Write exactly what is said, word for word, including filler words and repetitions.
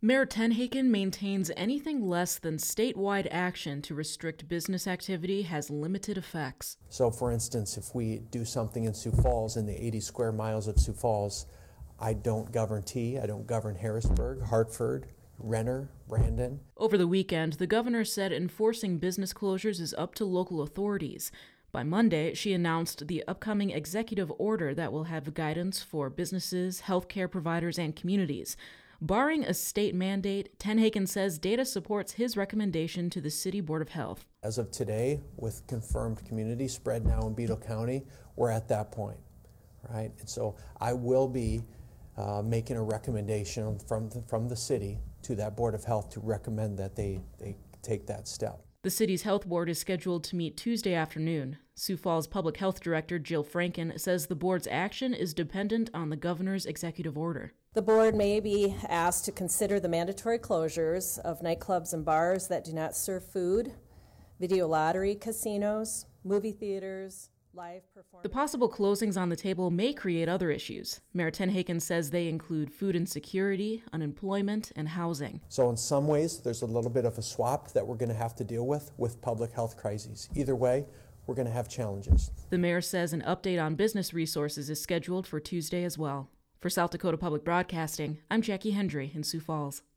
Mayor Tenhaken maintains anything less than statewide action to restrict business activity has limited effects. So, for instance, if we do something in Sioux Falls, in the eighty square miles of Sioux Falls, I don't govern T, I don't govern Harrisburg, Hartford, Renner, Brandon. Over the weekend, the governor said enforcing business closures is up to local authorities. By Monday, she announced the upcoming executive order that will have guidance for businesses, healthcare providers, and communities. Barring a state mandate, Tenhaken says data supports his recommendation to the City Board of Health. As of today, with confirmed community spread now in Beadle County, we're at that point, right? And so I will be uh, making a recommendation from the, from the city to that Board of Health to recommend that they, they take that step. The city's health board is scheduled to meet Tuesday afternoon. Sioux Falls Public Health Director Jill Franken says the board's action is dependent on the governor's executive order. The board may be asked to consider the mandatory closures of nightclubs and bars that do not serve food, video lottery casinos, movie theaters, live performance. The possible closings on the table may create other issues. Mayor Tenhaken says they include food insecurity, unemployment, and housing. So in some ways, there's a little bit of a swap that we're going to have to deal with with public health crises. Either way, we're going to have challenges. The mayor says an update on business resources is scheduled for Tuesday as well. For South Dakota Public Broadcasting, I'm Jackie Hendry in Sioux Falls.